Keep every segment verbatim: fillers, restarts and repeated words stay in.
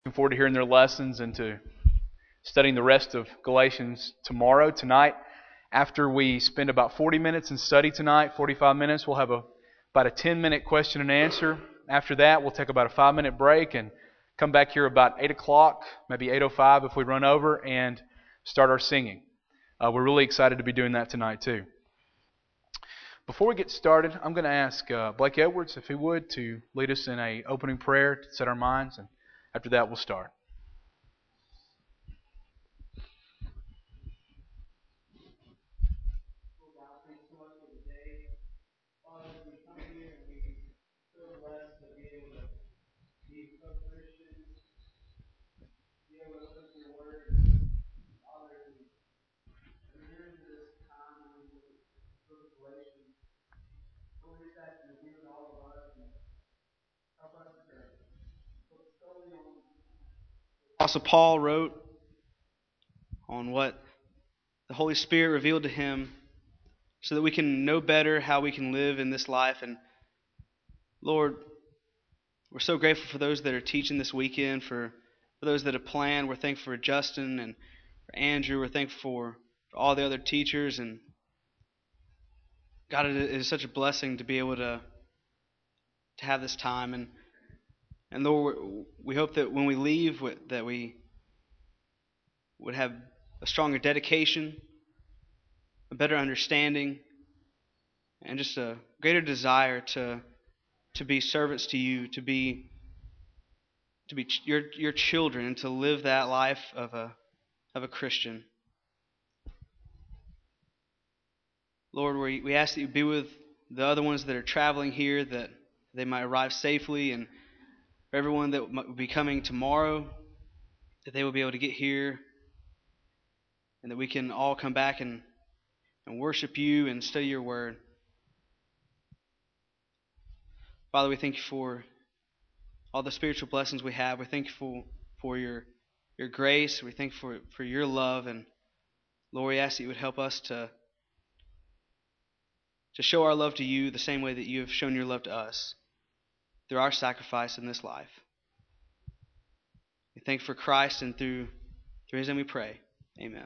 Looking forward to hearing their lessons and to studying the rest of Galatians tomorrow. Tonight, after we spend about forty minutes in study tonight, forty-five minutes, we'll have a about a ten minute question and answer. After that, we'll take about a five minute break and come back here about eight o'clock, maybe eight oh five if we run over, and start our singing. Uh, we're really excited to be doing that tonight too. Before we get started, I'm going to ask uh, Blake Edwards, if he would, to lead us in a opening prayer to set our minds, and after that we'll start. Apostle Paul wrote on what the Holy Spirit revealed to him so that we can know better how we can live in this life. And Lord, we're so grateful for those that are teaching this weekend, for, for those that have planned. We're thankful for Justin and for Andrew. We're thankful for, for all the other teachers. And God, it is such a blessing to be able to, to have this time. And And Lord, we hope that when we leave, that we would have a stronger dedication, a better understanding, and just a greater desire to to be servants to you, to be to be your your children, and to live that life of a of a Christian. Lord, we we ask that you be with the other ones that are traveling here, that they might arrive safely, and for everyone that will be coming tomorrow, that they will be able to get here, and that we can all come back and, and worship you and study your word. Father, we thank you for all the spiritual blessings we have. We thank you for, for your your grace. We thank you for, for your love. And Lord, we ask that you would help us to, to show our love to you the same way that you have shown your love to us, through our sacrifice in this life. We thank you for Christ, and through, through his name we pray. Amen.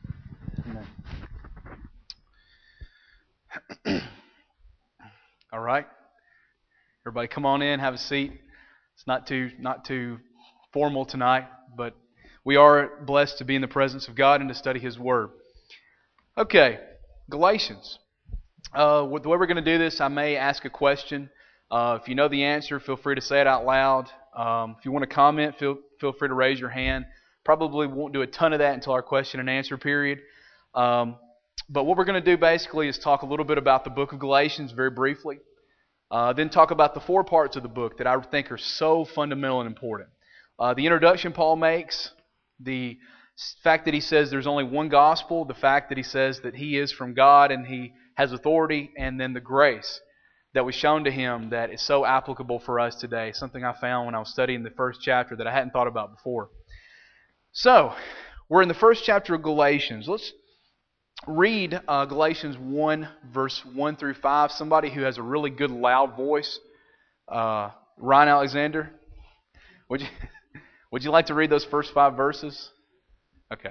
Amen. All right. Everybody come on in, have a seat. It's not too not too formal tonight, but we are blessed to be in the presence of God and to study his word. Okay, Galatians. Uh, the way we're going to do this, I may ask a question. Uh, if you know the answer, feel free to say it out loud. Um, if you want to comment, feel feel free to raise your hand. Probably won't do a ton of that until our question and answer period. Um, but what we're going to do basically is talk a little bit about the book of Galatians very briefly. Uh, then talk about the four parts of the book that I think are so fundamental and important. Uh, the introduction Paul makes, the fact that he says there's only one gospel, the fact that he says that he is from God and he has authority, and then the grace that was shown to him that is so applicable for us today. Something I found when I was studying the first chapter that I hadn't thought about before. So, we're in the first chapter of Galatians. Let's read uh, Galatians one, verse one through five. Somebody who has a really good loud voice. Uh, Ryan Alexander, would you, would you like to read those first five verses? Okay.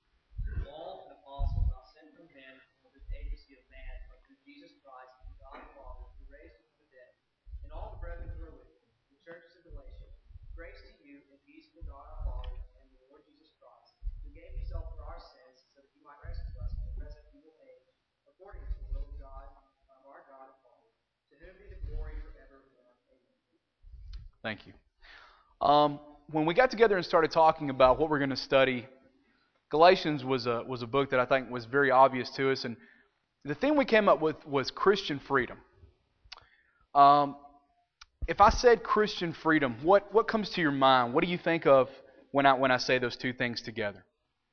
Thank you. Um, when we got together and started talking about what we're going to study, Galatians was a was a book that I think was very obvious to us, and the thing we came up with was Christian freedom. Um, if I said Christian freedom, what what comes to your mind? What do you think of when I when I say those two things together?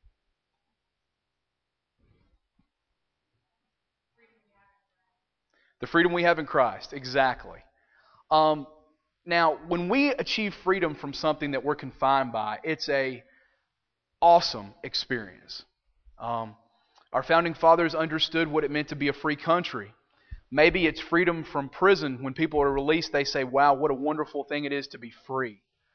The freedom we have in Christ, exactly. Um, now, when we achieve freedom from something that we're confined by, it's a awesome experience. Um, our founding fathers understood what it meant to be a free country. Maybe it's freedom from prison. When people are released, they say, wow, what a wonderful thing it is to be free.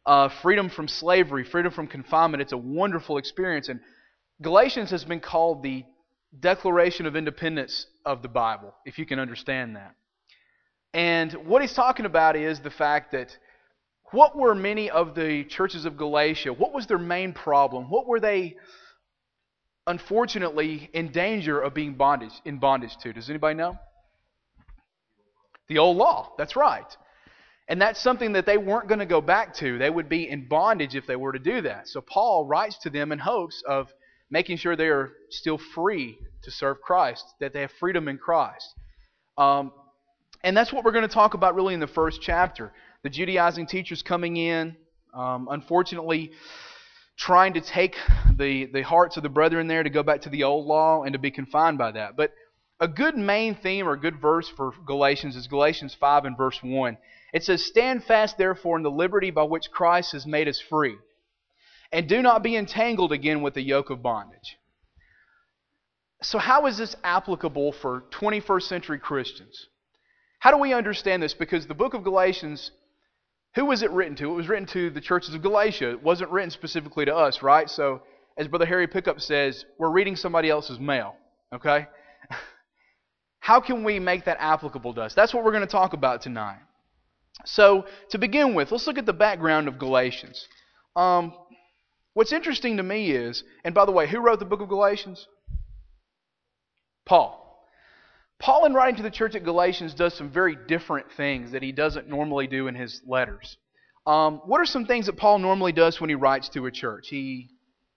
uh, freedom from slavery, freedom from confinement. It's a wonderful experience. And Galatians has been called the Declaration of Independence of the Bible, if you can understand that. And what he's talking about is the fact that what were many of the churches of Galatia, what was their main problem? What were they, unfortunately, in danger of being bondage in bondage to? Does anybody know? The old law. That's right. And that's something that they weren't going to go back to. They would be in bondage if they were to do that. So Paul writes to them in hopes of making sure they are still free to serve Christ, that they have freedom in Christ. Um, and that's what we're going to talk about really in the first chapter. The Judaizing teachers coming in, um, unfortunately, trying to take the, the hearts of the brethren there to go back to the old law and to be confined by that. But a good main theme or a good verse for Galatians is Galatians five and verse one. It says, "Stand fast therefore in the liberty by which Christ has made us free, and do not be entangled again with the yoke of bondage." So how is this applicable for twenty-first century Christians? How do we understand this? Because the book of Galatians, who was it written to? It was written to the churches of Galatia. It wasn't written specifically to us, right? So, as Brother Harry Pickup says, we're reading somebody else's mail, okay? How can we make that applicable to us? That's what we're going to talk about tonight. So, to begin with, let's look at the background of Galatians. Um, what's interesting to me is, and by the way, who wrote the book of Galatians? Paul. Paul, in writing to the church at Galatians, does some very different things that he doesn't normally do in his letters. Um, what are some things that Paul normally does when he writes to a church? He,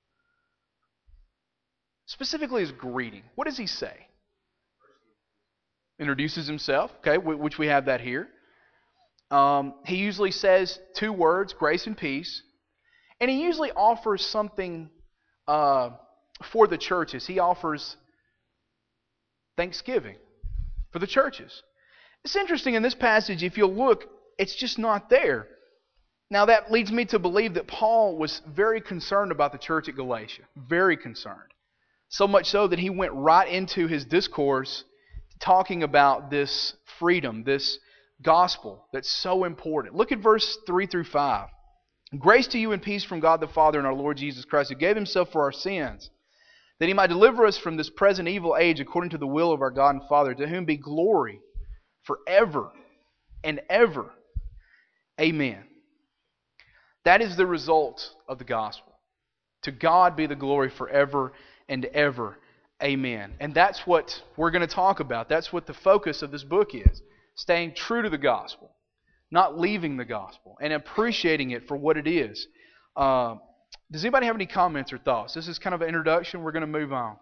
specifically his greeting. What does he say? Introduces himself, okay, which we have that here. Um, he usually says two words, grace and peace. And he usually offers something uh, for the churches. He offers thanksgiving for the churches. It's interesting in this passage, if you'll look, it's just not there. Now that leads me to believe that Paul was very concerned about the church at Galatia. Very concerned. So much so that he went right into his discourse talking about this freedom, this gospel that's so important. Look at verse three through five. "Grace to you and peace from God the Father and our Lord Jesus Christ, who gave himself for our sins, that he might deliver us from this present evil age according to the will of our God and Father, to whom be glory forever and ever. Amen." That is the result of the gospel. To God be the glory forever and ever. Amen. And that's what we're going to talk about. That's what the focus of this book is. Staying true to the gospel. Not leaving the gospel. And appreciating it for what it is. Uh, Does anybody have any comments or thoughts? This is kind of an introduction. We're going to move on.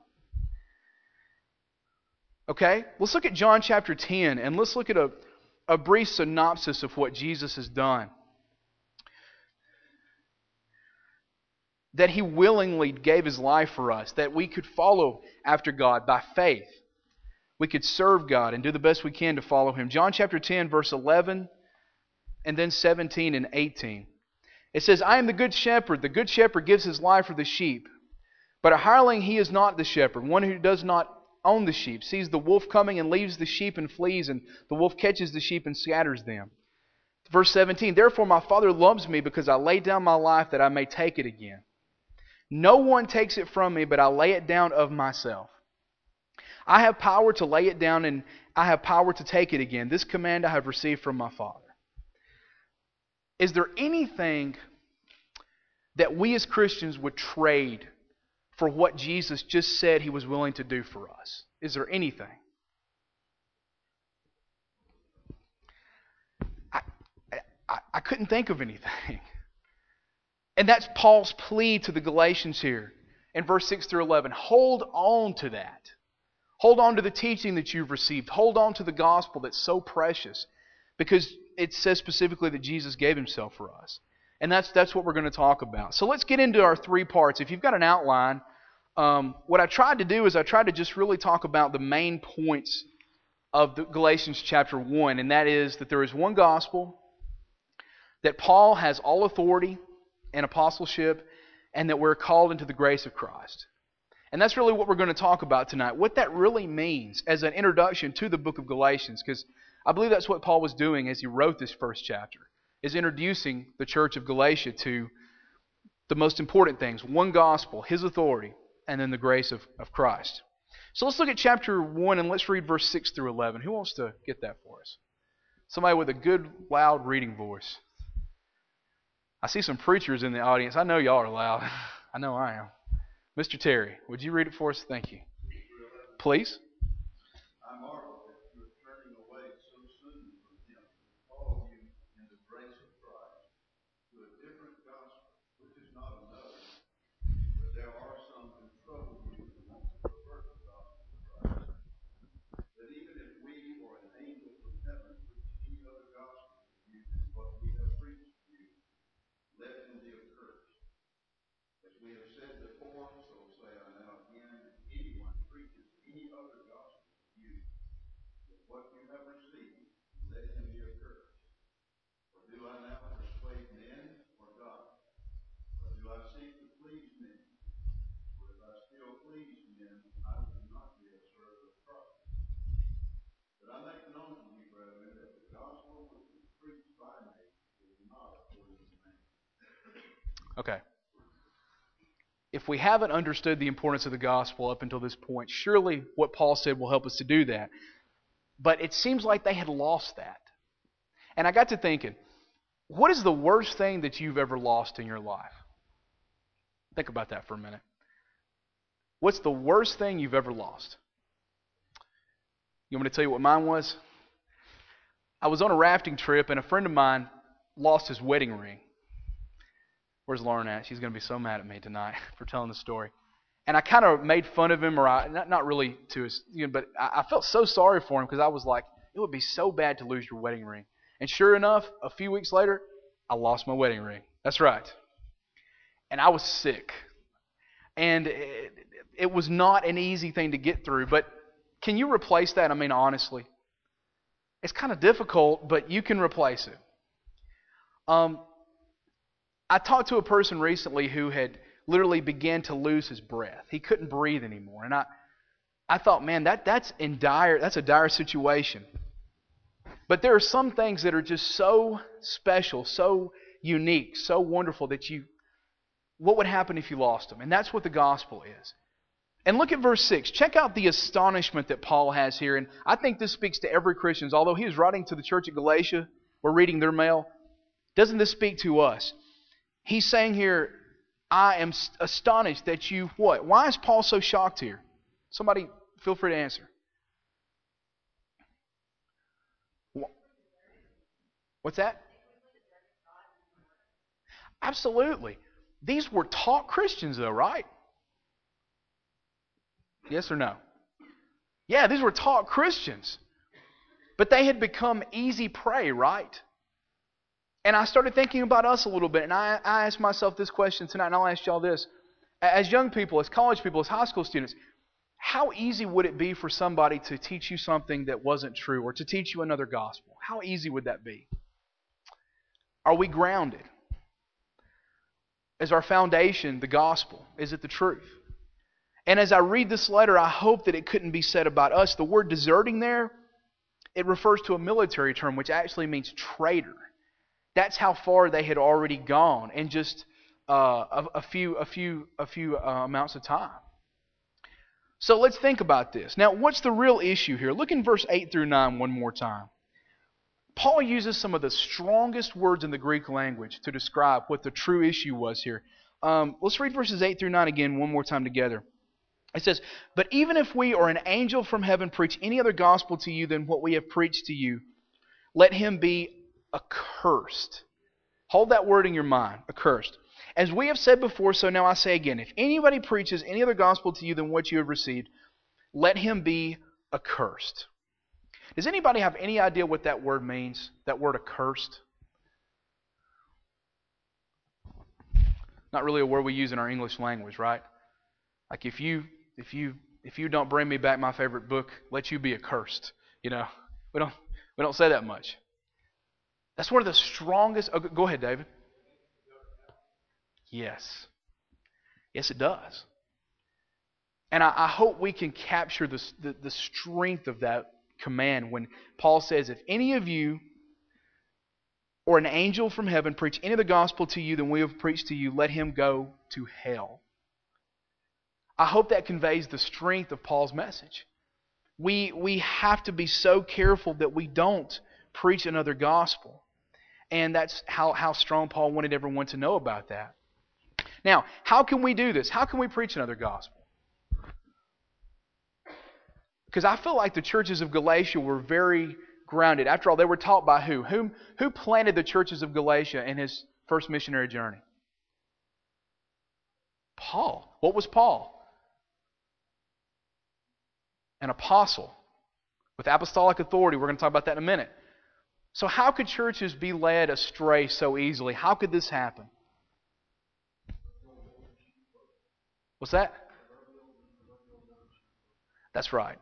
Okay? Let's look at John chapter ten, and let's look at a, a brief synopsis of what Jesus has done. That He willingly gave His life for us, that we could follow after God by faith. We could serve God and do the best we can to follow Him. John chapter ten, verse eleven, and then seventeen and eighteen. It says, "I am the good shepherd. The good shepherd gives his life for the sheep. But a hireling, he is not the shepherd. One who does not own the sheep sees the wolf coming and leaves the sheep and flees, and the wolf catches the sheep and scatters them." Verse seventeen, "Therefore my Father loves me, because I lay down my life that I may take it again. No one takes it from me, but I lay it down of myself. I have power to lay it down, and I have power to take it again. This command I have received from my Father." Is there anything that we as Christians would trade for what Jesus just said He was willing to do for us? Is there anything? I, I, I couldn't think of anything. And that's Paul's plea to the Galatians here in verse six through eleven. Hold on to that. Hold on to the teaching that you've received. Hold on to the gospel that's so precious, because it says specifically that Jesus gave Himself for us. And that's that's what we're going to talk about. So let's get into our three parts. If you've got an outline, um, what I tried to do is I tried to just really talk about the main points of the Galatians chapter one, and that is that there is one gospel, that Paul has all authority and apostleship, and that we're called into the grace of Christ. And that's really what we're going to talk about tonight. What that really means as an introduction to the book of Galatians, because I believe that's what Paul was doing as he wrote this first chapter. is introducing the church of Galatia to the most important things. One gospel, His authority, and then the grace of, of Christ. So let's look at chapter one and let's read verse six through eleven. Who wants to get that for us? Somebody with a good, loud reading voice. I see some preachers in the audience. I know y'all are loud. I know I am. Mister Terry, would you read it for us? Thank you. Please. I marvel that you are turning away so soon from Him who called you in the grace of Christ to a different gospel, which is not another, but there are some who trouble you and want to pervert the gospel of Christ. That even if we or an angel from heaven preach any other gospel to you than what we have preached to you, let him be accursed. As we have said before, so say I now again, if anyone preaches any other gospel to you than what you have received, let him be accursed. For do I now persuade men or God? Or do I seek to please men? For if I still please men, I will not be a servant of Christ. But I make known to you, brethren, that the gospel which was preached by me is not according to man. Okay. If we haven't understood the importance of the gospel up until this point, surely what Paul said will help us to do that. But it seems like they had lost that. And I got to thinking, what is the worst thing that you've ever lost in your life? Think about that for a minute. What's the worst thing you've ever lost? You want me to tell you what mine was? I was on a rafting trip and a friend of mine lost his wedding ring. Where's Lauren at? She's going to be so mad at me tonight for telling the story. And I kind of made fun of him, or I, not, not really to his, you know, but I, I felt so sorry for him because I was like, it would be so bad to lose your wedding ring. And sure enough, a few weeks later, I lost my wedding ring. That's right. And I was sick. And it, it was not an easy thing to get through. But can you replace that? I mean, honestly. It's kind of difficult, but you can replace it. Um, I talked to a person recently who had literally began to lose his breath. He couldn't breathe anymore. And I, I thought, man, that, that's in dire, that's a dire situation. But there are some things that are just so special, so unique, so wonderful that you, what would happen if you lost them? And that's what the gospel is. And look at verse six. Check out the astonishment that Paul has here. And I think this speaks to every Christian. Although he was writing to the church at Galatia, we're reading their mail. Doesn't this speak to us? He's saying here, I am astonished that you, what? Why is Paul so shocked here? Somebody feel free to answer. What's that? Absolutely. These were taught Christians though, right? Yes or no? Yeah, these were taught Christians. But they had become easy prey, right? And I started thinking about us a little bit, and I, I asked myself this question tonight, and I'll ask y'all this. As young people, as college people, as high school students, how easy would it be for somebody to teach you something that wasn't true, or to teach you another gospel? How easy would that be? Are we grounded? Is our foundation the gospel? Is it the truth? And as I read this letter, I hope that it couldn't be said about us. The word deserting there, it refers to a military term, which actually means traitor. That's how far they had already gone in just uh, a, a few, a few, a few uh, amounts of time. So let's think about this. Now, what's the real issue here? Look in verse eight through nine one more time. Paul uses some of the strongest words in the Greek language to describe what the true issue was here. Um, let's read verses eight through nine again one more time together. It says, "But even if we or an angel from heaven preach any other gospel to you than what we have preached to you, let him be accursed." Hold that word in your mind, accursed. "As we have said before, so now I say again, if anybody preaches any other gospel to you than what you have received, let him be accursed." Does anybody have any idea what that word means? That word accursed? Not really a word we use in our English language, right? Like if you if you if you don't bring me back my favorite book, let you be accursed. You know, we don't we don't say that much. That's one of the strongest. Oh, go ahead, David. Yes. Yes, it does. And I, I hope we can capture this, the, the strength of that command when Paul says, if any of you or an angel from heaven preach any of the gospel to you than we have preached to you, let him go to hell. I hope that conveys the strength of Paul's message. We, we have to be so careful that we don't preach another gospel. And that's how, how strong Paul wanted everyone to know about that. Now, how can we do this? How can we preach another gospel? Because I feel like the churches of Galatia were very grounded. After all, they were taught by who? Whom, who planted the churches of Galatia in his first missionary journey? Paul. What was Paul? An apostle with apostolic authority. We're going to talk about that in a minute. So how could churches be led astray so easily? How could this happen? What's that? That's right.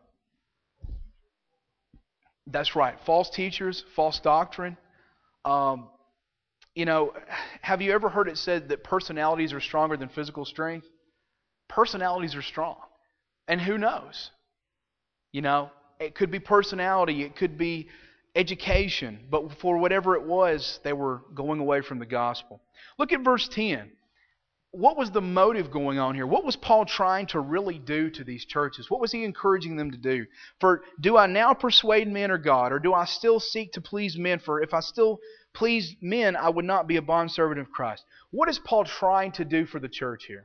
That's right. False teachers, false doctrine. Um, you know, have you ever heard it said that personalities are stronger than physical strength? Personalities are strong. And who knows? You know, it could be personality, it could be education, but for whatever it was, they were going away from the gospel. Look at verse ten. What was the motive going on here? What was Paul trying to really do to these churches? What was he encouraging them to do? For do I now persuade men or God, or do I still seek to please men? For if I still please men, I would not be a bondservant of Christ. What is Paul trying to do for the church here?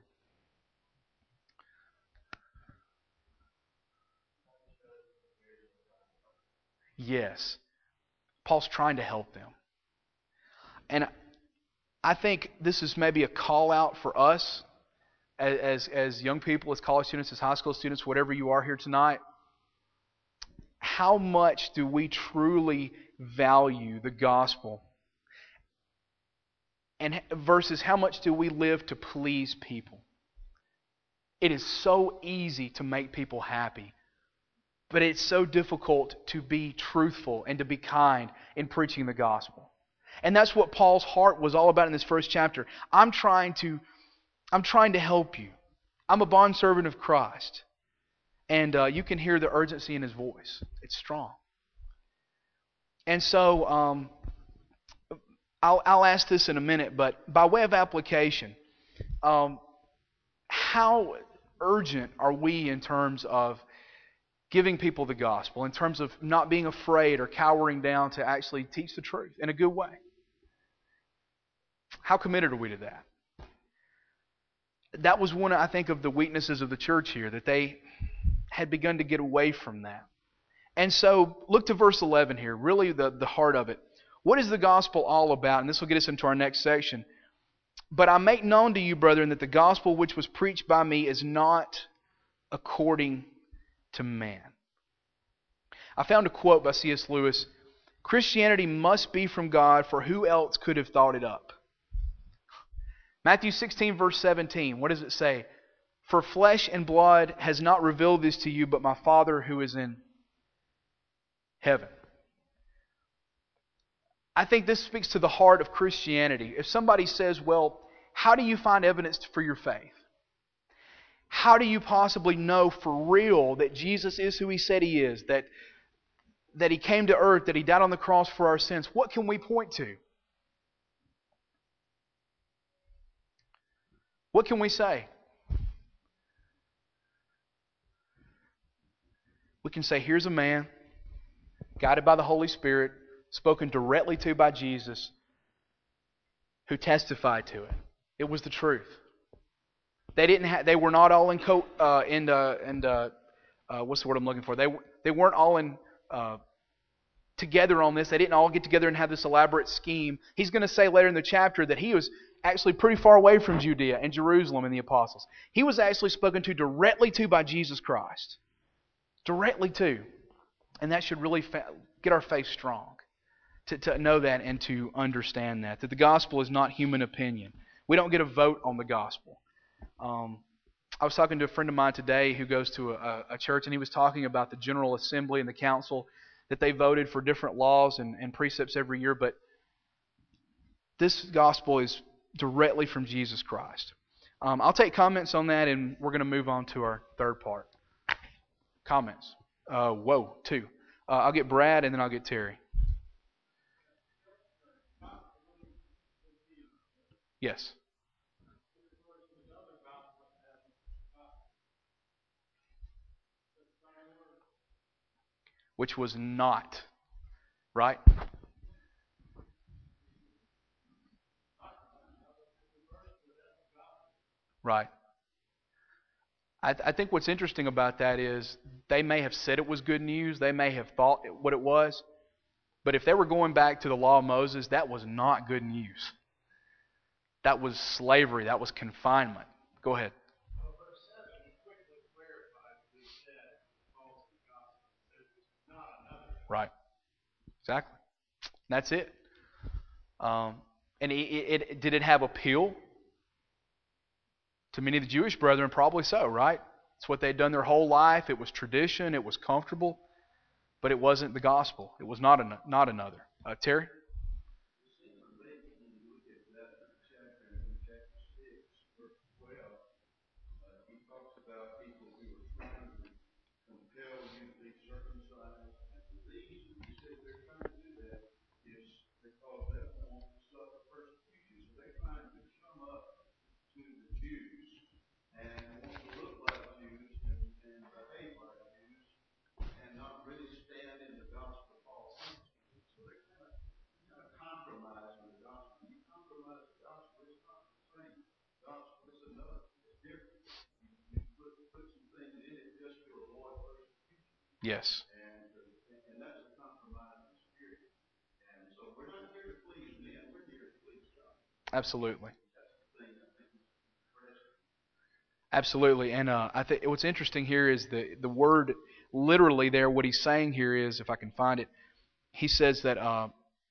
Yes. Paul's trying to help them. And I think this is maybe a call out for us as, as, as young people, as college students, as high school students, whatever you are here tonight. How much do we truly value the gospel? And versus how much do we live to please people? It is so easy to make people happy. But it's so difficult to be truthful and to be kind in preaching the gospel. And that's what Paul's heart was all about in this first chapter. I'm trying to, I'm trying to help you. I'm a bondservant of Christ. And uh, you can hear the urgency in his voice. It's strong. And so, um, I'll, I'll ask this in a minute, but by way of application, um, how urgent are we in terms of giving people the gospel, in terms of not being afraid or cowering down to actually teach the truth in a good way? How committed are we to that? That was one, I think, of the weaknesses of the church here, that they had begun to get away from that. And so, look to verse eleven here, really the, the heart of it. What is the gospel all about? And this will get us into our next section. But I make known to you, brethren, that the gospel which was preached by me is not according to man. I found a quote by C S Lewis. Christianity must be from God, for who else could have thought it up? Matthew sixteen, verse seventeen. What does it say? For flesh and blood has not revealed this to you, but my Father who is in heaven. I think this speaks to the heart of Christianity. If somebody says, well, how do you find evidence for your faith? How do you possibly know for real that Jesus is who He said He is, that, that He came to earth, that He died on the cross for our sins? What can we point to? What can we say? We can say, here's a man, guided by the Holy Spirit, spoken directly to by Jesus, who testified to it. It was the truth. They didn't. Ha- they were not all in co- uh, in uh, and uh, uh, what's the word I'm looking for? They they weren't all in uh, together on this. They didn't all get together and have this elaborate scheme. He's going to say later in the chapter that he was actually pretty far away from Judea and Jerusalem and the apostles. He was actually spoken to directly to by Jesus Christ, directly to, and that should really fa- get our faith strong to to know that and to understand that that the gospel is not human opinion. We don't get a vote on the gospel. Um, I was talking to a friend of mine today who goes to a, a church, and he was talking about the General Assembly and the Council, that they voted for different laws and, and precepts every year, but this gospel is directly from Jesus Christ. Um, I'll take comments on that, and we're going to move on to our third part. Comments? Uh, whoa, two. Uh, I'll get Brad, and then I'll get Terry. Yes. Which was not, right? Right. I, th- I think what's interesting about that is they may have said it was good news. They may have thought it, what it was. But if they were going back to the law of Moses, that was not good news. That was slavery. That was confinement. Go ahead. Right. Exactly. That's it. Um, and it, it, it, did it have appeal to many of the Jewish brethren? Probably so, right? It's what they'd done their whole life. It was tradition. It was comfortable. But it wasn't the gospel. It was not an, not another. Uh, Terry? Yes. Absolutely. Absolutely. And uh, I think what's interesting here is the, the word literally there, what he's saying here is, if I can find it, he says that uh,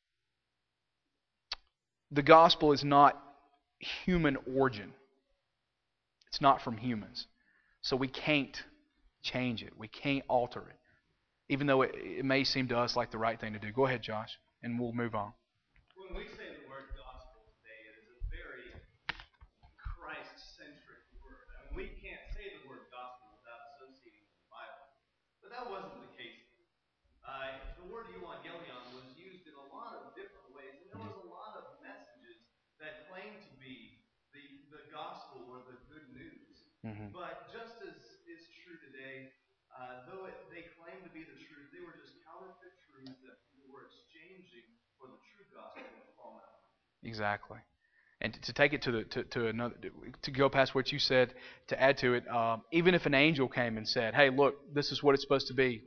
the gospel is not human origin. It's not from humans. So we can't change it. We can't alter it. Even though it, it may seem to us like the right thing to do. Go ahead, Josh, and we'll move on. When we say the word gospel today, it is a very Christ-centric word. I mean, we can't say the word gospel without associating with the Bible. But that wasn't the case. Uh, the word euangelion was used in a lot of different ways, and there was a lot of messages that claimed to be the, the gospel or the good news. Mm-hmm. But just as is true today, uh, though it, they claimed to be the truth, they were just counterfeit truths that people were exchanging for the true gospel of Paul Malcolm. Exactly. And to take it to the to, to another, to go past what you said, to add to it, um, even if an angel came and said, "Hey, look, this is what it's supposed to be."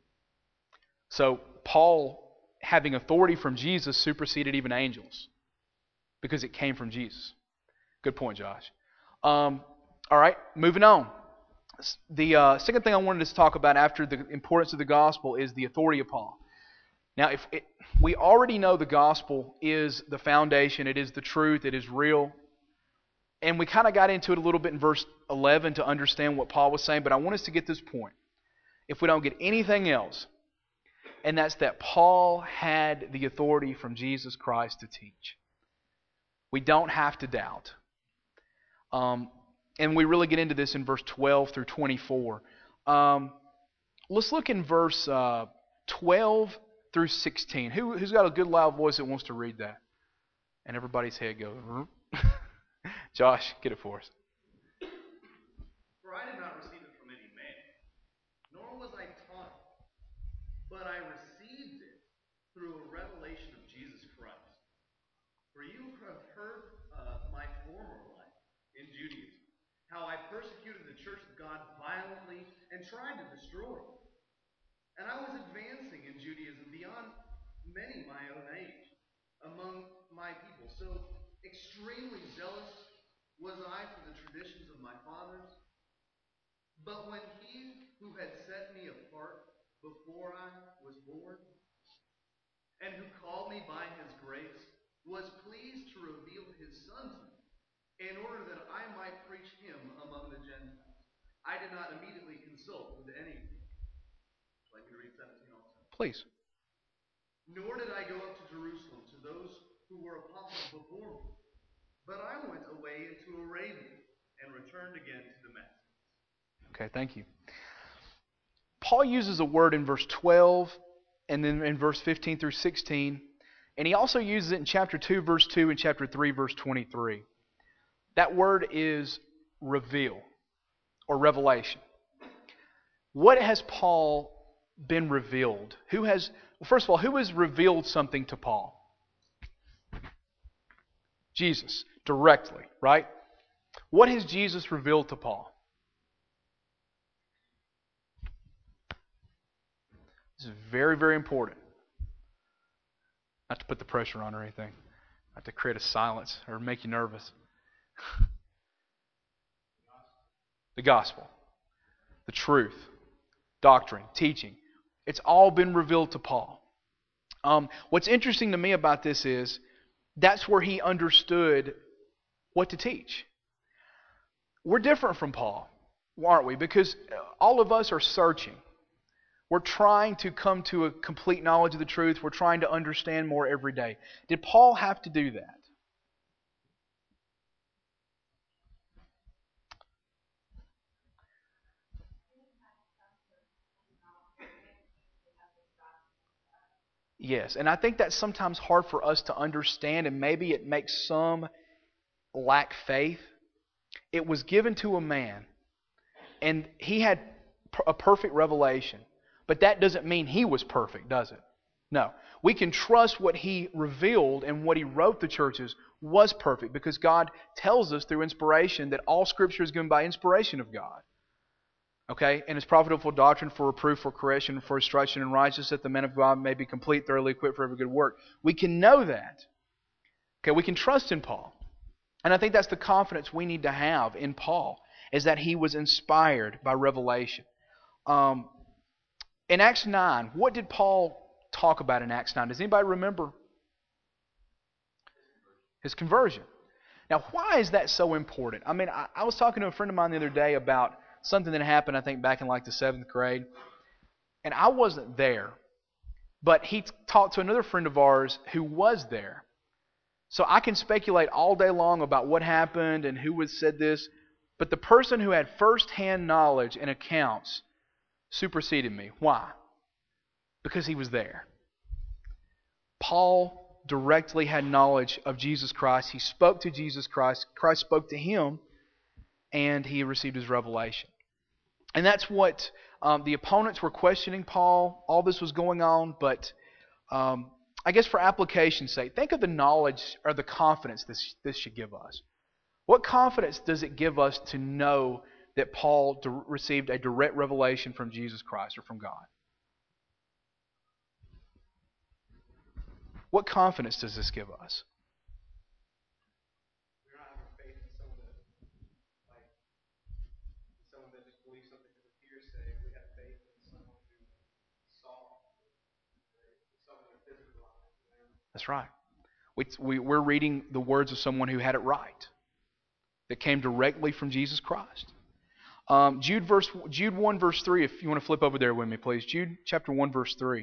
So Paul, having authority from Jesus, superseded even angels because it came from Jesus. Good point, Josh. Um, all right, moving on. The uh, second thing I wanted to talk about after the importance of the gospel is the authority of Paul. Now, if it, we already know the gospel is the foundation, it is the truth, it is real. And we kind of got into it a little bit in verse eleven to understand what Paul was saying, but I want us to get this point. If we don't get anything else, and that's that Paul had the authority from Jesus Christ to teach. We don't have to doubt. Um, and we really get into this in verse twelve through twenty-four. Um, let's look in verse uh, twelve through sixteen. Who, who's got a good loud voice that wants to read that? And everybody's head goes, Josh, get it for us. For I did not receive it from any man, nor was I taught it, but I received it through a revelation of Jesus Christ. For you have heard uh, my former life in Judaism, how I persecuted the church of God violently and tried to destroy it. And I was advancing in Judaism beyond many my own age among my people. So extremely zealous was I for the traditions of my fathers. But when he who had set me apart before I was born, and who called me by his grace, was pleased to reveal his Son to me, in order that I might preach him among the Gentiles, I did not immediately consult with any. Would you like me to read seventeen also? Please. Nor did I go up to Jerusalem to those who were apostles before me, but I went away into Arabia and returned again to Damascus. Okay, thank you. Paul uses a word in verse twelve and then in verse fifteen through sixteen, And he also uses it in chapter two, verse two, and chapter three, verse twenty-three. That word is reveal or revelation. What has Paul been revealed? Who has, well, first of all, who has revealed something to Paul? Jesus, directly, right? What has Jesus revealed to Paul? This is very, very important. Not to put the pressure on or anything. Not to create a silence or make you nervous. The gospel. The truth. Doctrine. Teaching. It's all been revealed to Paul. Um, what's interesting to me about this is that's where he understood what to teach. We're different from Paul, aren't we? Because all of us are searching. We're trying to come to a complete knowledge of the truth. We're trying to understand more every day. Did Paul have to do that? Yes, and I think that's sometimes hard for us to understand, and maybe it makes some lack faith. It was given to a man, and he had a perfect revelation. But that doesn't mean he was perfect, does it? No. We can trust what he revealed and what he wrote the churches was perfect because God tells us through inspiration that all Scripture is given by inspiration of God. Okay? And it's profitable for doctrine, for reproof, for correction, for instruction in righteousness, that the man of God may be complete, thoroughly equipped for every good work. We can know that. Okay? We can trust in Paul. And I think that's the confidence we need to have in Paul, is that he was inspired by revelation. Um... In Acts nine, what did Paul talk about in Acts nine? Does anybody remember? His conversion. Now, why is that so important? I mean, I, I was talking to a friend of mine the other day about something that happened, I think, back in like the seventh grade. And I wasn't there. But he talked to another friend of ours who was there. So I can speculate all day long about what happened and who had said this. But the person who had first-hand knowledge and accounts superseded me. Why? Because he was there. Paul directly had knowledge of Jesus Christ. He spoke to Jesus Christ. Christ spoke to him, and he received his revelation. And that's what um, the opponents were questioning Paul. All this was going on, but um, I guess for application's sake, think of the knowledge or the confidence this, this should give us. What confidence does it give us to know that Paul d- received a direct revelation from Jesus Christ or from God? What confidence does this give us? We're not having faith in someone that, like, someone that just believes something because of hearsay. We have faith in someone who saw something in physical life. That's right. We, we, we're reading the words of someone who had it right, that came directly from Jesus Christ. Um, Jude verse Jude one verse three. If you want to flip over there with me, please. Jude chapter one verse three.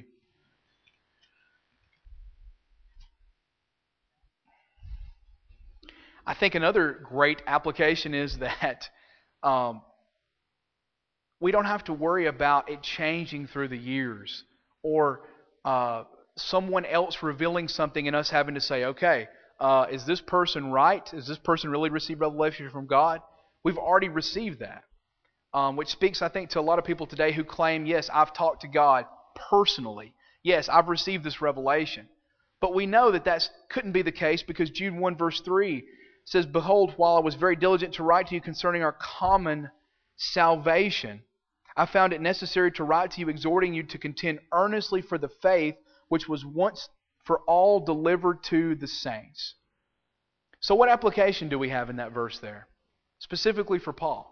I think another great application is that um, we don't have to worry about it changing through the years, or uh, someone else revealing something and us having to say, "Okay, uh, is this person right? Is this person really received revelation from God?" We've already received that. Um, which speaks, I think, to a lot of people today who claim, yes, I've talked to God personally. Yes, I've received this revelation. But we know that that couldn't be the case because Jude one verse three says, "Behold, while I was very diligent to write to you concerning our common salvation, I found it necessary to write to you, exhorting you to contend earnestly for the faith which was once for all delivered to the saints." So what application do we have in that verse there? Specifically for Paul.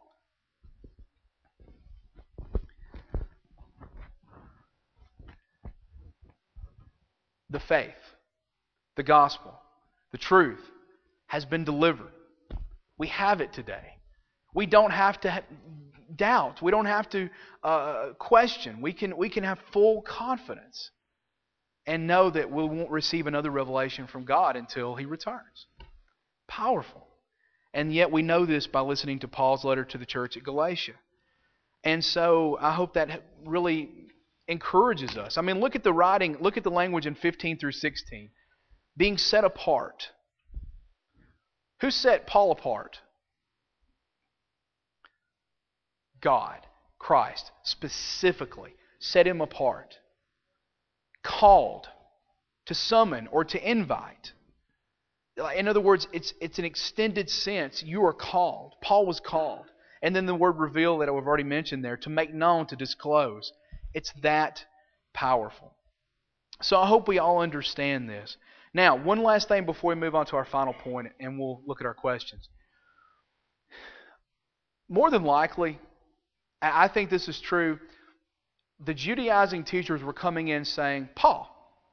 The faith, the gospel, the truth has been delivered. We have it today. We don't have to ha- doubt. We don't have to uh, question. We can, we can have full confidence and know that we won't receive another revelation from God until He returns. Powerful. And yet we know this by listening to Paul's letter to the church at Galatia. And so I hope that really encourages us. I mean, look at the writing, look at the language in fifteen through sixteen. being set apart. Who set Paul apart? God, Christ, specifically set him apart. Called, to summon, or to invite. In other words, it's it's an extended sense. You are called. Paul was called. And then the word reveal that I've already mentioned there, to make known, to disclose. It's that powerful. So I hope we all understand this. Now, one last thing before we move on to our final point, and we'll look at our questions. More than likely, I think this is true, the Judaizing teachers were coming in saying, Paul,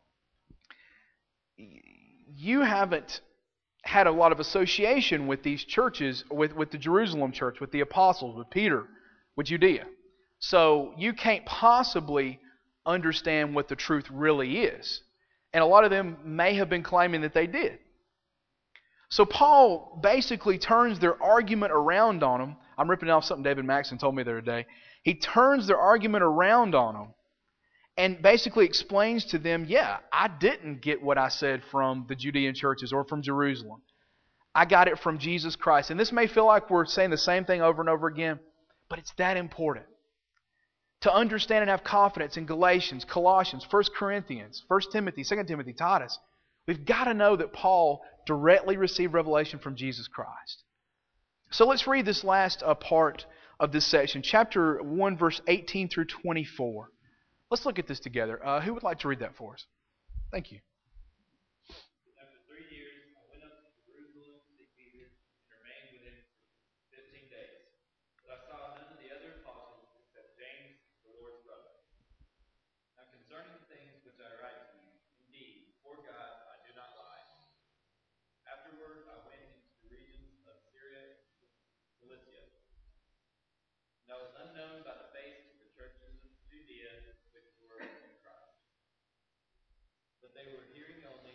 you haven't had a lot of association with these churches, with, with the Jerusalem church, with the apostles, with Peter, with Judea. So you can't possibly understand what the truth really is. And a lot of them may have been claiming that they did. So Paul basically turns their argument around on them. I'm ripping off something David Maxson told me the other day. He turns their argument around on them and basically explains to them, yeah, I didn't get what I said from the Judean churches or from Jerusalem. I got it from Jesus Christ. And this may feel like we're saying the same thing over and over again, but it's that important. To understand and have confidence in Galatians, Colossians, First Corinthians, First Timothy, Second Timothy, Titus, we've got to know that Paul directly received revelation from Jesus Christ. So let's read this last uh, part of this section, chapter one, verse eighteen through twenty-four. Let's look at this together. Uh, who would like to read that for us? Thank you. After three years, I went up to Jerusalem to see Peter and remained with him for fifteen days. But I saw none of the other apostles except James, the Lord's brother. Now concerning the things which I write to you, indeed, before God I do not lie. Afterward I went into the regions of Syria and Cilicia, and I was unknown by the face to the churches of Judea which were in Christ. But they were hearing only,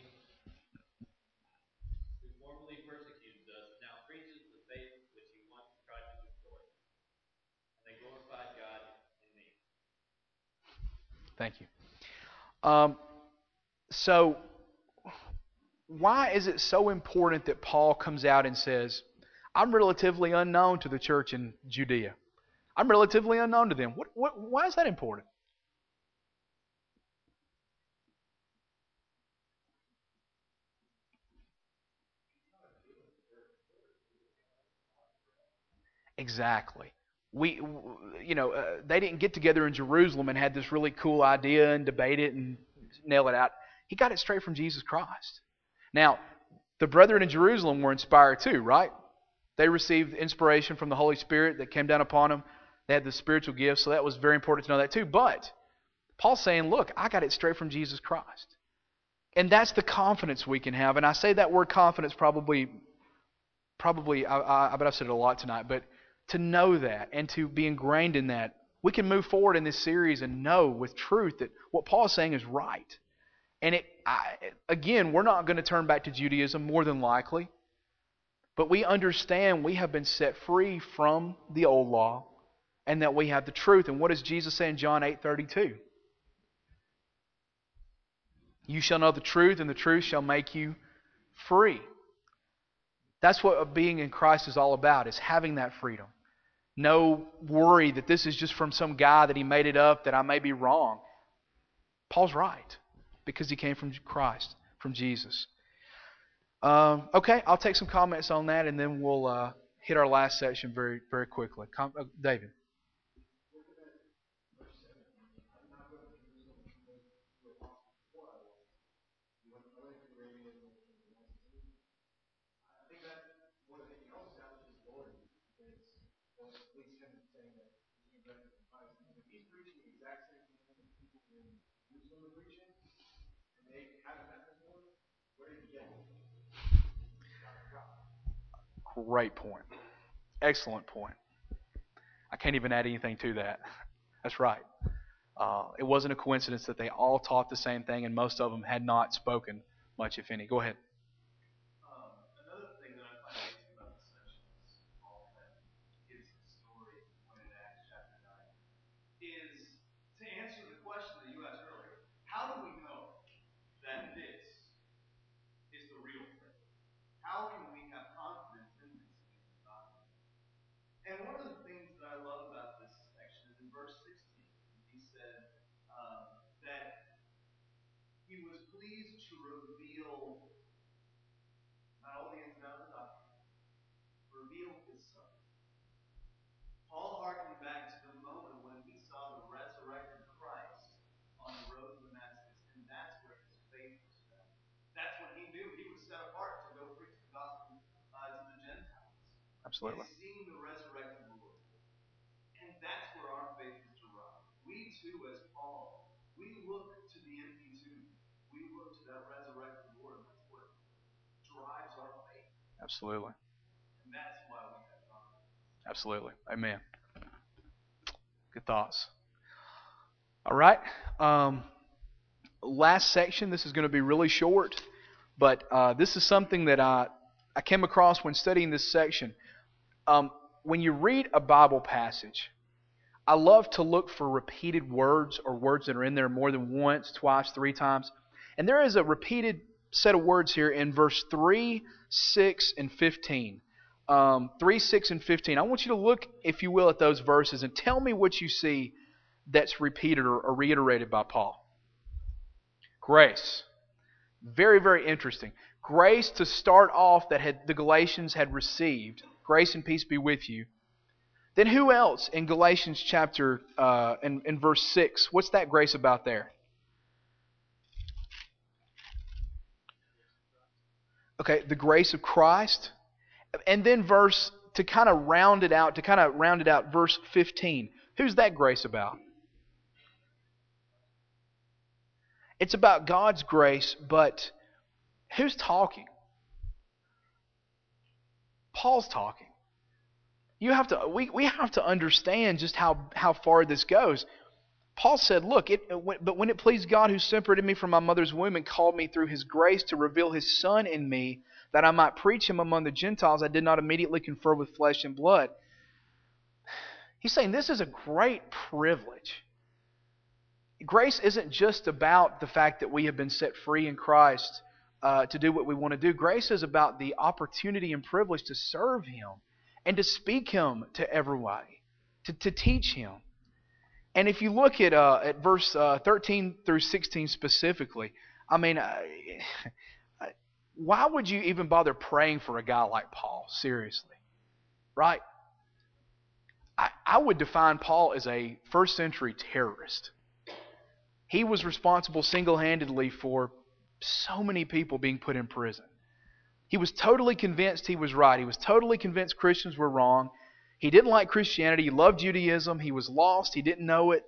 who formerly persecuted us, now preaches the faith which he once tried to destroy. And they glorified God in me. Thank you. Um, so, why is it so important that Paul comes out and says, I'm relatively unknown to the church in Judea. I'm relatively unknown to them. What, what, why is that important? Exactly. We, you know, uh, they didn't get together in Jerusalem and had this really cool idea and debate it and nail it out. He got it straight from Jesus Christ. Now, the brethren in Jerusalem were inspired too, right? They received inspiration from the Holy Spirit that came down upon them. They had the spiritual gifts, so that was very important to know that too. But Paul's saying, look, I got it straight from Jesus Christ. And that's the confidence we can have. And I say that word confidence probably, probably, I, I, I bet I've said it a lot tonight, but to know that and to be ingrained in that, we can move forward in this series and know with truth that what Paul is saying is right. And it, I, again, we're not going to turn back to Judaism more than likely. But we understand we have been set free from the old law and that we have the truth. And what does Jesus say in John eight thirty-two? You shall know the truth, and the truth shall make you free. That's what being in Christ is all about, is having that freedom. No worry that this is just from some guy that he made it up, that I may be wrong. Paul's right, because he came from Christ, from Jesus. Um, okay, I'll take some comments on that, and then we'll uh, hit our last section very, very quickly. Com- uh, David. Great point. Excellent point. I can't even add anything to that. That's right. Uh, it wasn't a coincidence that they all taught the same thing, and most of them had not spoken much, if any. Go ahead. Um, another thing that I find amazing about this section is Paul that gives the story when in Acts chapter nine is to answer the question that you asked earlier. How do we know that this said uh, that he was pleased to reveal not only ins and outs of the doctrine, reveal his Son. Paul harkened back to the moment when he saw the resurrected Christ on the road to Damascus, and that's where his faith was found. That's when he knew he was set apart to go preach the gospel uh, to the Gentiles. Absolutely. And seeing the resurrected Lord. And that's where our faith is derived. We too, as Paul, we look to the empty tomb. We look to that resurrected Lord, and that's what drives our faith. Absolutely. And that's why we have confidence. Absolutely. Amen. Good thoughts. All right. Um, last section. This is going to be really short, but uh, this is something that I, I came across when studying this section. Um, when you read a Bible passage, I love to look for repeated words or words that are in there more than once, twice, three times. And there is a repeated set of words here in verse three, six, and fifteen. Um, three, six, and fifteen. I want you to look, if you will, at those verses and tell me what you see that's repeated or, or reiterated by Paul. Grace. Very, very interesting. Grace to start off that had the Galatians had received. Grace and peace be with you. Then who else in Galatians chapter, uh, in, in verse six, what's that grace about there? Okay, the grace of Christ. And then verse, to kind of round it out, to kind of round it out, verse fifteen. Who's that grace about? It's about God's grace, but who's talking? Paul's talking. You have to. We, we have to understand just how, how far this goes. Paul said, "Look, it, but when it pleased God who separated me from my mother's womb and called me through His grace to reveal His Son in me, that I might preach Him among the Gentiles, I did not immediately confer with flesh and blood." He's saying this is a great privilege. Grace isn't just about the fact that we have been set free in Christ uh, to do what we want to do. Grace is about the opportunity and privilege to serve Him and to speak Him to everybody, to, to teach Him. And if you look at uh, at verse uh, thirteen through sixteen specifically, I mean, uh, why would you even bother praying for a guy like Paul? Seriously, right? I, I would define Paul as a first century terrorist. He was responsible single-handedly for so many people being put in prison. He was totally convinced he was right. He was totally convinced Christians were wrong. He didn't like Christianity. He loved Judaism. He was lost. He didn't know it.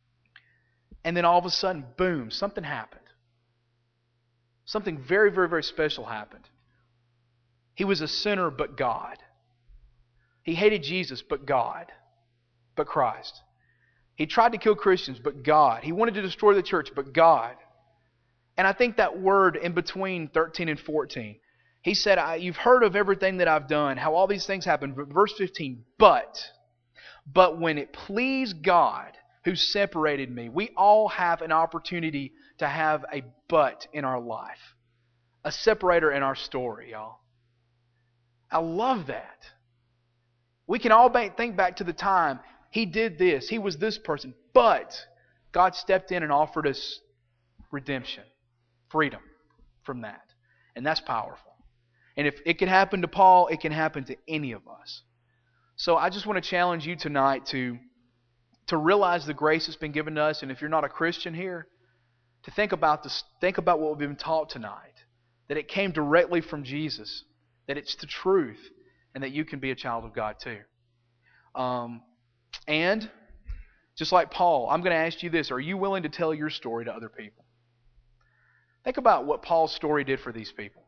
And then all of a sudden, boom, something happened. Something very, very, very special happened. He was a sinner, but God. He hated Jesus, but God. But Christ. He tried to kill Christians, but God. He wanted to destroy the church, but God. And I think that word in between thirteen and fourteen, he said, I, you've heard of everything that I've done, how all these things happened. Verse fifteen, but, but when it pleased God who separated me, we all have an opportunity to have a but in our life. A separator in our story, y'all. I love that. We can all think back to the time he did this, he was this person, but God stepped in and offered us redemption, freedom from that. And that's powerful. And if it can happen to Paul, it can happen to any of us. So I just want to challenge you tonight to, to realize the grace that's been given to us. And if you're not a Christian here, to think about this, think about what we've been taught tonight. That it came directly from Jesus. That it's the truth. And that you can be a child of God too. Um, and just like Paul, I'm going to ask you this. Are you willing to tell your story to other people? Think about what Paul's story did for these people.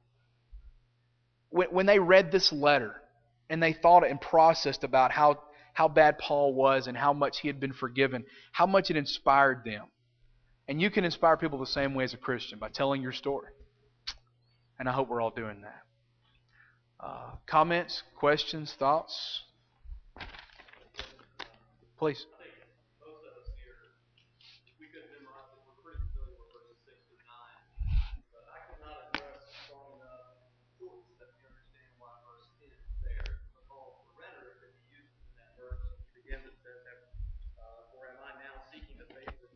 When, when they read this letter and they thought and processed about how, how bad Paul was and how much he had been forgiven, how much it inspired them. And you can inspire people the same way as a Christian by telling your story. And I hope we're all doing that. Uh, comments, questions, thoughts? Please. I think most of us here, we could memorize it. We're pretty familiar with verses six through nine. But I could not address strong enough importance that we understand why verse ten is there. Because the rhetoric that he uses in that verse begins, it says, uh, "For am I now seeking the favor of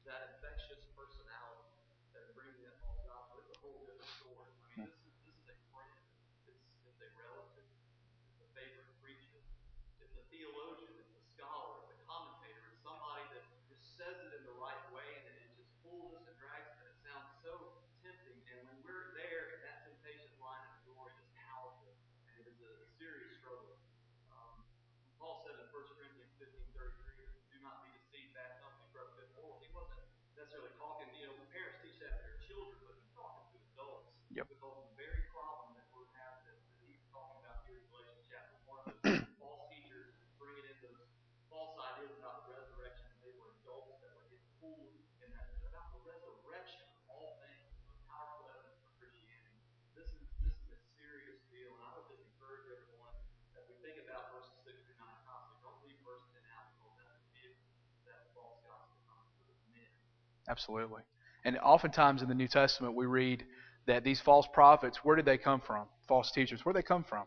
that infectious personality that's bringing that false gospel. It's a whole different story. I mean, this is this is a friend. It's it's a relative. It's a favorite preacher. It's a theologian. It's a scholar. It's a commentator. It's somebody that just says it in the right way, and it just pulls us and drags us, and it sounds so tempting. And when we're there, and that temptation line at the door is powerful, and it is a serious struggle. Um, Paul said in First Corinthians fifteen thirty-three, "Do not be deceived, bad company corrupts good morals." He wasn't necessarily talking, you know, parents teach that to their children, but he's talking to adults. Yep. Because the very problem that we're having, that, that he's talking about here in Galatians chapter one, those false teachers bringing in those false ideas about the resurrection. They were adults that were getting fooled in that about the resurrection of all things, the most powerful evidence for Christianity. This is this is a serious deal, and I would just encourage everyone that we think about verses six through nine constantly. Don't leave verse ten out, because that's the vehicle that the false gospel comes through men. Absolutely. And oftentimes in the New Testament we read that these false prophets, where did they come from? False teachers, where did they come from?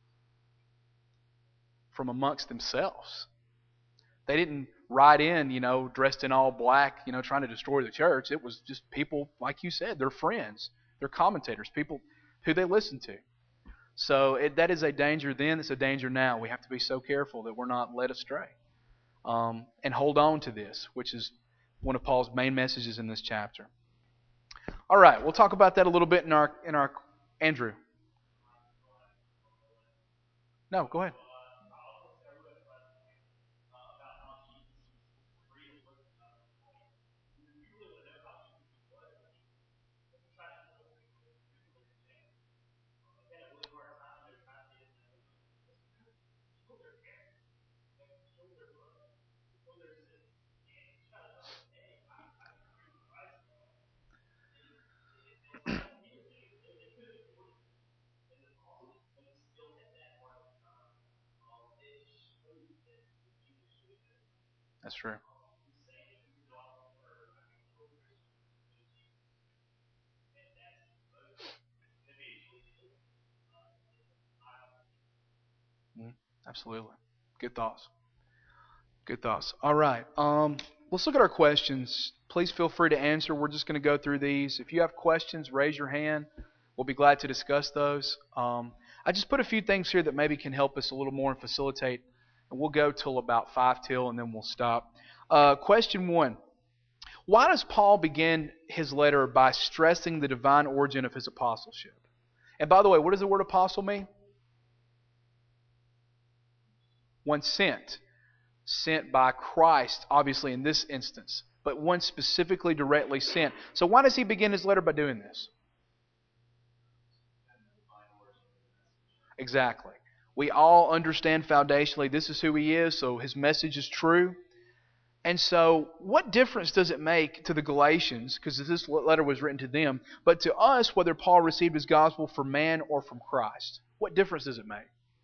From amongst themselves. They didn't ride in, you know, dressed in all black, you know, trying to destroy the church. It was just people, like you said, they're friends. They're commentators, people who they listen to. So it, that is a danger then. It's a danger now. We have to be so careful that we're not led astray. Um, and hold on to this, which is one of Paul's main messages in this chapter. All right, we'll talk about that a little bit in our in our Andrew. No, go ahead. That's true. Mm, absolutely. Good thoughts. Good thoughts. All right. Um, let's look at our questions. Please feel free to answer. We're just going to go through these. If you have questions, raise your hand. We'll be glad to discuss those. Um, I just put a few things here that maybe can help us a little more and facilitate. And we'll go till about five till, and then we'll stop. Uh, question one. Why does Paul begin his letter by stressing the divine origin of his apostleship? And by the way, what does the word apostle mean? One sent. Sent by Christ, obviously in this instance. But one specifically directly sent. So why does he begin his letter by doing this? Exactly. We all understand foundationally this is who he is, so his message is true. And so, what difference does it make to the Galatians, because this letter was written to them, but to us, whether Paul received his gospel from man or from Christ? What difference does it make?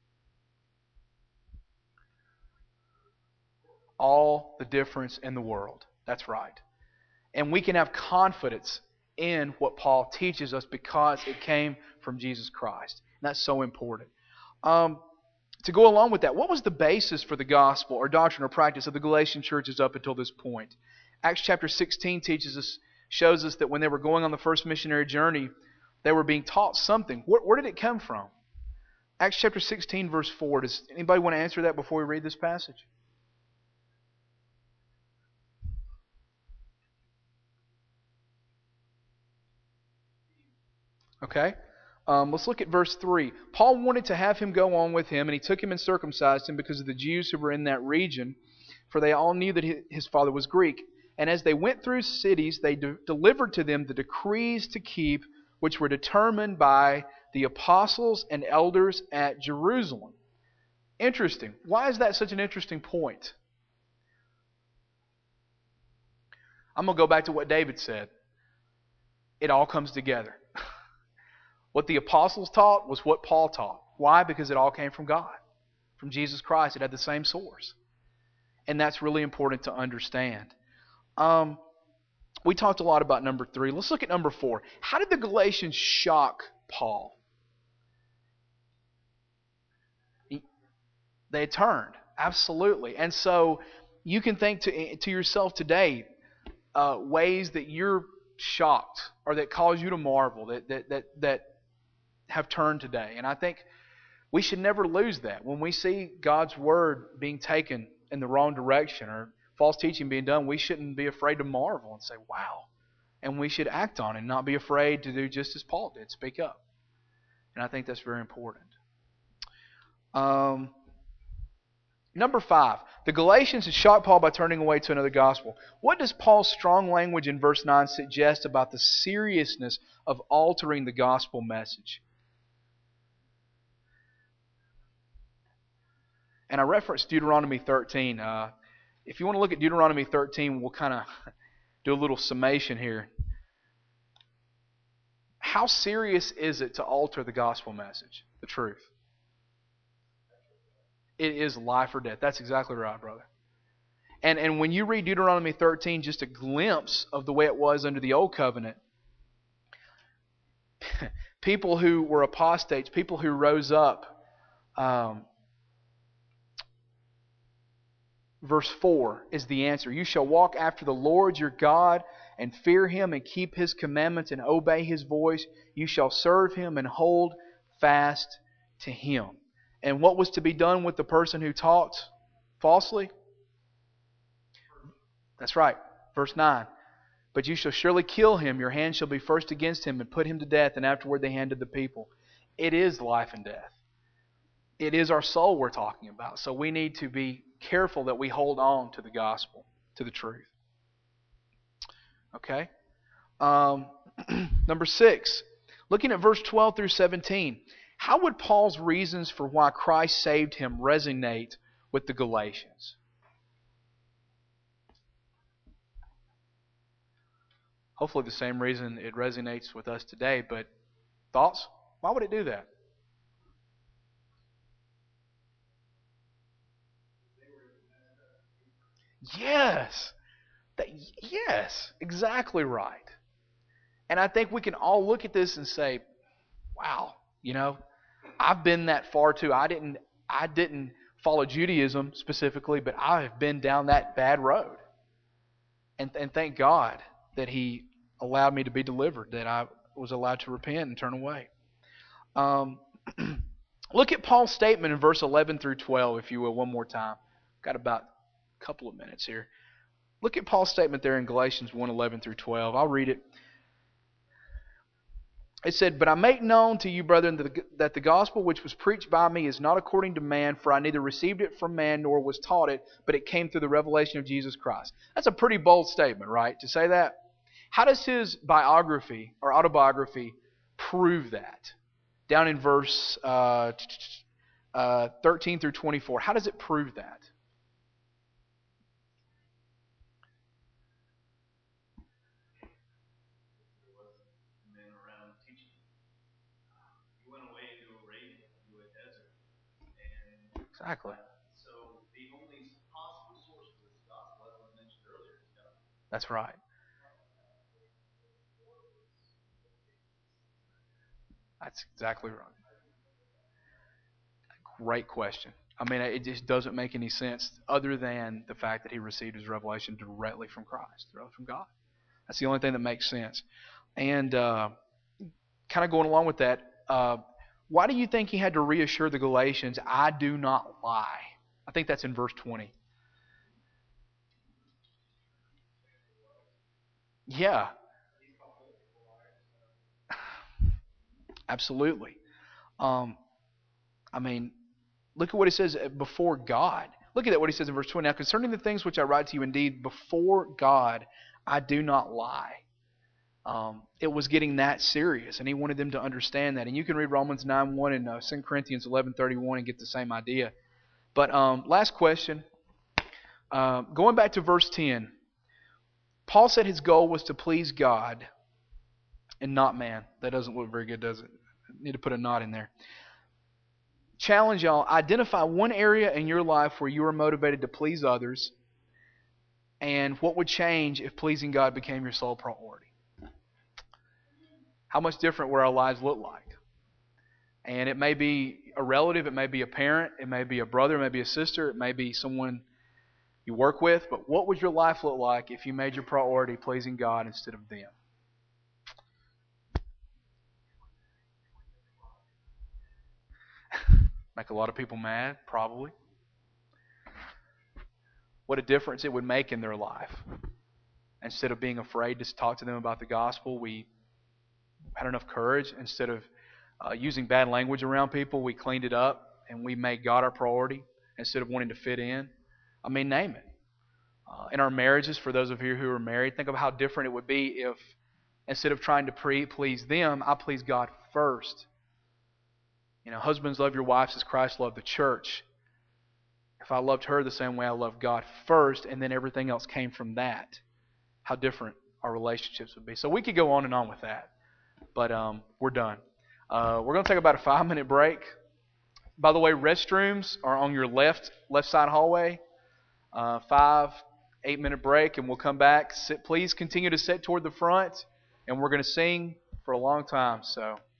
All the difference in the world. That's right. And we can have confidence in what Paul teaches us because it came from Jesus Christ. And that's so important. Um, To go along with that, what was the basis for the gospel or doctrine or practice of the Galatian churches up until this point? Acts chapter sixteen teaches us, shows us that when they were going on the first missionary journey, they were being taught something. Where, where did it come from? Acts chapter sixteen, verse four. Does anybody want to answer that before we read this passage? Okay. Um, let's look at verse three. Paul wanted to have him go on with him, and he took him and circumcised him because of the Jews who were in that region, for they all knew that his father was Greek. And as they went through cities, they de- delivered to them the decrees to keep, which were determined by the apostles and elders at Jerusalem. Interesting. Why is that such an interesting point? I'm going to go back to what David said. It all comes together. What the apostles taught was what Paul taught. Why? Because it all came from God, from Jesus Christ. It had the same source. And that's really important to understand. Um, we talked a lot about number three. Let's look at number four. How did the Galatians shock Paul? He, they turned. Absolutely. And so you can think to, to yourself today, uh, ways that you're shocked or that cause you to marvel that, that, that, that have turned today. And I think we should never lose that. When we see God's Word being taken in the wrong direction or false teaching being done, we shouldn't be afraid to marvel and say, wow. And we should act on it and not be afraid to do just as Paul did, speak up. And I think that's very important. Um, number five, the Galatians had shocked Paul by turning away to another gospel. What does Paul's strong language in verse nine suggest about the seriousness of altering the gospel message? And I referenced Deuteronomy thirteen. Uh, if you want to look at Deuteronomy thirteen, we'll kind of do a little summation here. How serious is it to alter the gospel message, the truth? It is life or death. That's exactly right, brother. And and when you read Deuteronomy thirteen, just a glimpse of the way it was under the old covenant, people who were apostates, people who rose up, um, verse four is the answer. You shall walk after the Lord your God and fear Him and keep His commandments and obey His voice. You shall serve Him and hold fast to Him. And what was to be done with the person who taught falsely? That's right. Verse nine. But you shall surely kill him. Your hand shall be first against him and put him to death, and afterward the hand of the people. It is life and death. It is our soul we're talking about. So we need to be careful that we hold on to the gospel, to the truth. Okay? Um, number six. Looking at verse twelve through seventeen. How would Paul's reasons for why Christ saved him resonate with the Galatians? Hopefully the same reason it resonates with us today, but thoughts? Why would it do that? Yes. That, yes, exactly right. And I think we can all look at this and say, wow, you know, I've been that far too. I didn't I didn't follow Judaism specifically, but I have been down that bad road. And and thank God that He allowed me to be delivered, that I was allowed to repent and turn away. Um, look at Paul's statement in verse eleven through twelve, if you will, one more time. Got about a couple of minutes here. Look at Paul's statement there in Galatians one, eleven through twelve. I'll read it. It said, But I make known to you, brethren, that the gospel which was preached by me is not according to man, for I neither received it from man nor was taught it, but it came through the revelation of Jesus Christ. That's a pretty bold statement, right, to say that? How does his biography or autobiography prove that? Down in verse uh, uh, thirteen through twenty-four, how does it prove that? Exactly. So the only possible source for this gospel, as I mentioned earlier, is God. That's right. That's exactly right. Great question. I mean, it just doesn't make any sense other than the fact that he received his revelation directly from Christ, directly from God. That's the only thing that makes sense. And uh, kind of going along with that, uh, why do you think he had to reassure the Galatians, I do not lie? I think that's in verse twenty. Yeah. Absolutely. Um, I mean, look at what he says before God. Look at what he says in verse twenty. Now, concerning the things which I write to you, indeed, before God, I do not lie. Um, it was getting that serious, and he wanted them to understand that. And you can read Romans nine one and uh, Second Corinthians eleven thirty-one and get the same idea. But um, last question. Uh, going back to verse ten. Paul said his goal was to please God and not man. That doesn't look very good, does it? Need to put a not in there. Challenge y'all. Identify one area in your life where you are motivated to please others, and what would change if pleasing God became your sole priority. How much different would our lives look like? And it may be a relative, it may be a parent, it may be a brother, it may be a sister, it may be someone you work with, but what would your life look like if you made your priority pleasing God instead of them? Make a lot of people mad, probably. What a difference it would make in their life. Instead of being afraid to talk to them about the gospel, we had enough courage. Instead of uh, using bad language around people, we cleaned it up and we made God our priority instead of wanting to fit in. I mean, name it. Uh, in our marriages, for those of you who are married, think of how different it would be if instead of trying to pre- please them, I please God first. You know, husbands, love your wives as Christ loved the church. If I loved her the same way I loved God first, and then everything else came from that, how different our relationships would be. So we could go on and on with that, but um, we're done. Uh, we're going to take about a five-minute break. By the way, restrooms are on your left left side hallway. Uh, five, eight-minute break, and we'll come back. Sit, please continue to sit toward the front, and we're going to sing for a long time. So.